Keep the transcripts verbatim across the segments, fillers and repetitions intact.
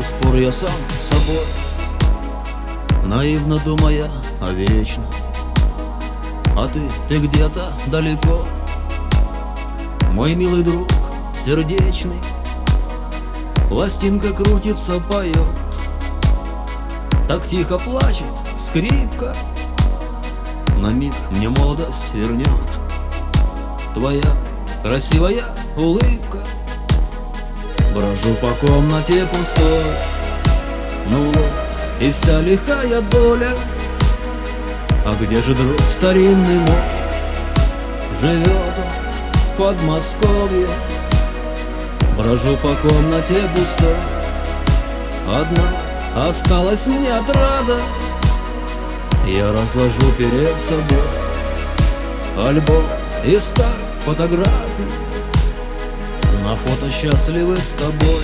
спор я сам с собой, наивно думая о вечном. А ты, ты где-то далеко, мой милый друг сердечный. Пластинка крутится, поет, так тихо плачет скрипка. На миг мне молодость вернет твоя красивая улыбка. Брожу по комнате пустой, ну вот и вся лихая доля. А где же друг старинный мой? Живет он в Подмосковье. Брожу по комнате пустой, одна осталась мне отрада. Я разложу перед собой альбом из старых фотографий. На фото счастливы с тобой,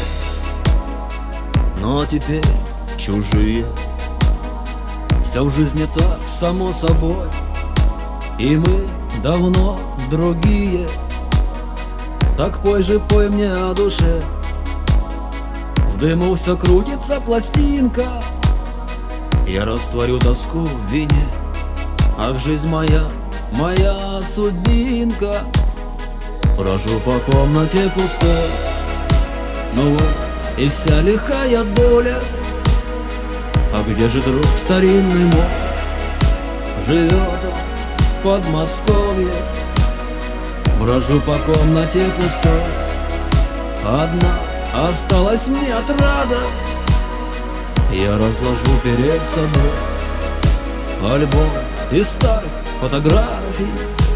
но теперь чужие. Вся в жизни так само собой, и мы давно другие. Так пой же, пой мне о душе. В дыму все крутится пластинка. Я растворю тоску в вине. Ах, жизнь моя, моя судьбинка. Брожу по комнате пустой, ну вот и вся лихая доля. А где же друг старинный мой? Живет он в Подмосковье. Брожу по комнате пустой, одна осталась мне отрада. Я разложу перед собой альбом из старых фотографий.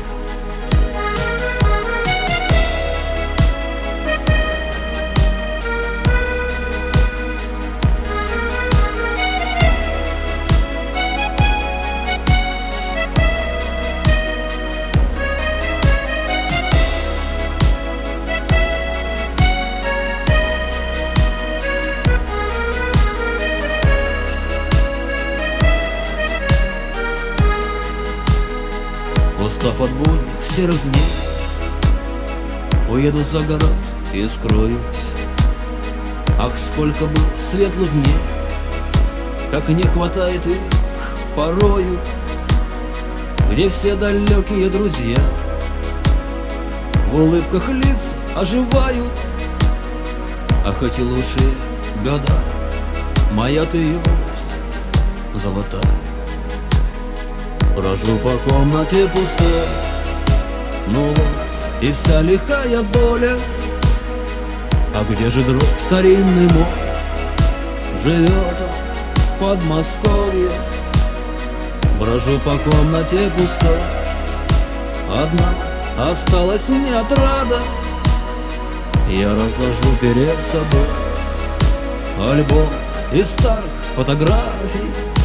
Устав от будних серых дней, уеду за город и скроюсь. Ах, сколько было светлых дней, как не хватает их порою, где все далекие друзья в улыбках лиц оживают. А хоть и лучшие года, моя ты юность золотая. Брожу по комнате пустой, ну вот и вся лихая доля. А где же друг старинный мой? Живет он в Подмосковье. Брожу по комнате пустой, одна осталась мне отрада. Я разложу перед собой альбом из старых фотографий.